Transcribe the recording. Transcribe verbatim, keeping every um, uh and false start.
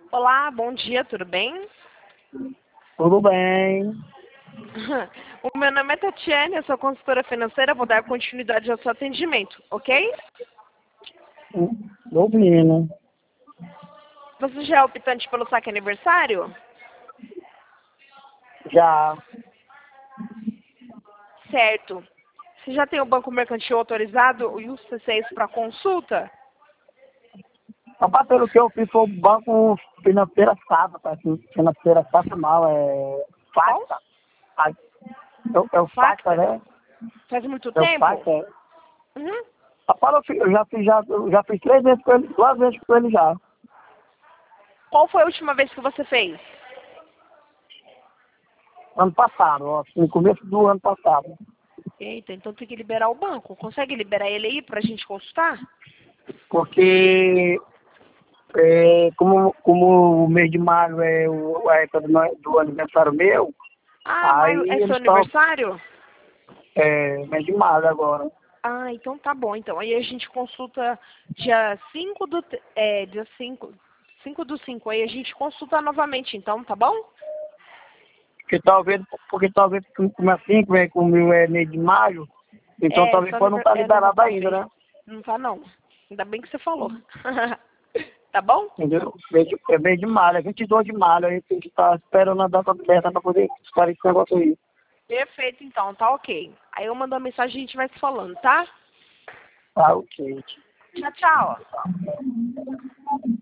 Olá, bom dia, tudo bem? Tudo bem. O meu nome é Tatiane, eu sou consultora financeira, vou dar continuidade ao seu atendimento, ok? Tô ouvindo. Você já é optante pelo saque aniversário? Já. Certo. Você já tem o banco mercantil autorizado e o C seis para consulta? Rapaz, pelo que eu fiz, foi o banco financeira Safra, tá? Assim, financeira Safra mal, é Qual? Facta. Ah, É, o- é o Facta, Facta? né? Faz muito É o tempo? Facta. É. Uhum. Rapaz, eu, fiz- eu já fiz, já, eu já fiz três vezes com ele, duas vezes com ele já. Qual foi a última vez que você fez? Ano passado, ó, no começo do ano passado. Eita, então tem que liberar o banco. Consegue liberar ele aí para a gente consultar? Porque, é, como, como o mês de maio é o, a época do, no- do aniversário meu, Ah, maio aí é seu eles estão, aniversário? é, mês de maio agora. Ah, então tá bom. Então aí a gente consulta dia cinco do te- é, dia cinco cinco do cinco aí a gente consulta novamente, então, tá bom? Porque talvez, porque talvez como assim, como é que o meu é mês de maio, então É, talvez só pode não aniver- estar é, não vai liberado estar ainda, feio. né? Não tá não. Ainda bem que você falou. Tá bom? Entendeu? Mês de- É mês de maio, é vinte e dois de maio, aí tem que estar esperando a data certa para poder esclarecer esse negócio aí. Perfeito, então, tá ok. Aí eu mando a mensagem e a gente vai se falando, tá? Tá, ok. Tchau, tchau.